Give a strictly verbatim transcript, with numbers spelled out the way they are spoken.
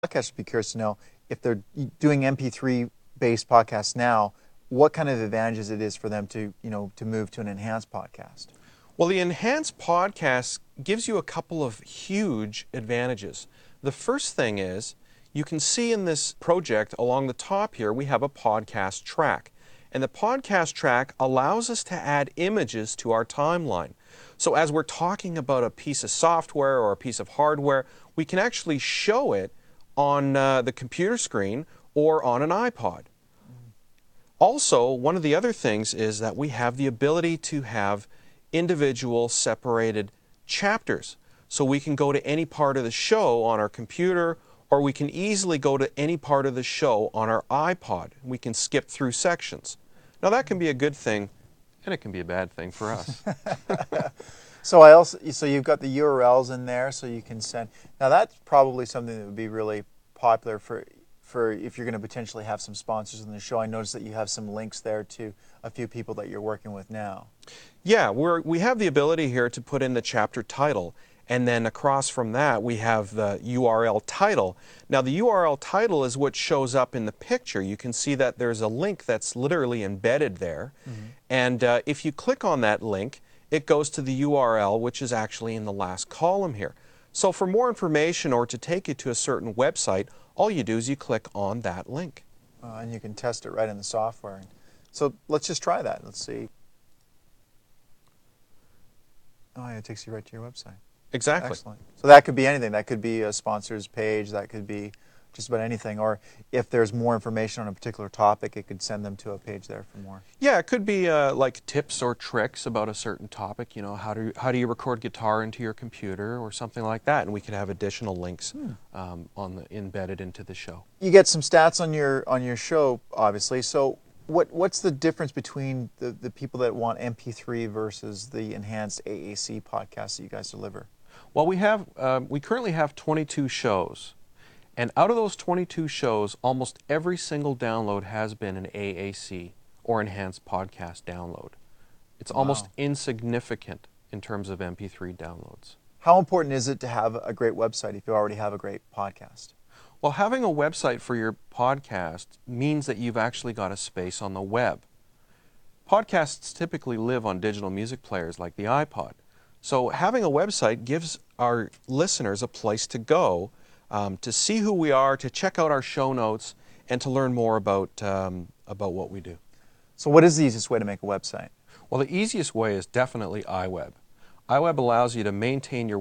Podcast would be curious to know if they're doing M P three based podcasts now, what kind of advantages it is for them to, you know, to move to an enhanced podcast. Well, the enhanced podcast gives you a couple of huge advantages. The first thing is you can see in this project along the top here we have a podcast track. And the podcast track allows us to add images to our timeline. So as we're talking about a piece of software or a piece of hardware, we can actually show it on uh, the computer screen or on an iPod. Also, one of the other things is that we have the ability to have individual separated chapters. So we can go to any part of the show on our computer, or we can easily go to any part of the show on our iPod. We can skip through sections. Now that can be a good thing, and it can be a bad thing for us. So I also, so you've got the U R Ls in there, so you can send. Now that's probably something that would be really popular for, for if you're going to potentially have some sponsors in the show. I noticed that you have some links there to a few people that you're working with now. Yeah, we're, we have the ability here to put in the chapter title, and then across from that we have the U R L title. Now the U R L title is what shows up in the picture. You can see that there's a link that's literally embedded there, mm-hmm. and uh, if you click on that link, it goes to the U R L, which is actually in the last column here. So for more information or to take you to a certain website, all you do is you click on that link. Uh, and you can test it right in the software. So let's just try that. Let's see. Oh, yeah, it takes you right to your website. Exactly. Excellent. So that could be anything. That could be a sponsor's page. That could be just about anything. Or if there's more information on a particular topic, it could send them to a page there for more. Yeah, it could be uh, like tips or tricks about a certain topic. You know, how do you, how do you record guitar into your computer or something like that, and we could have additional links hmm. um, on the embedded into the show. You get some stats on your on your show, obviously. So what what's the difference between the the people that want M P three versus the enhanced A A C podcasts that you guys deliver? Well, we have um, we currently have twenty-two shows. And out of those twenty-two shows, almost every single download has been an A A C or enhanced podcast download. It's wow. almost insignificant in terms of M P three downloads. How important is it to have a great website if you already have a great podcast? Well, having a website for your podcast means that you've actually got a space on the web. Podcasts typically live on digital music players like the iPod. So having a website gives our listeners a place to go Um, to see who we are, to check out our show notes, and to learn more about, um, about what we do. So what is the easiest way to make a website? Well, the easiest way is definitely iWeb. iWeb allows you to maintain your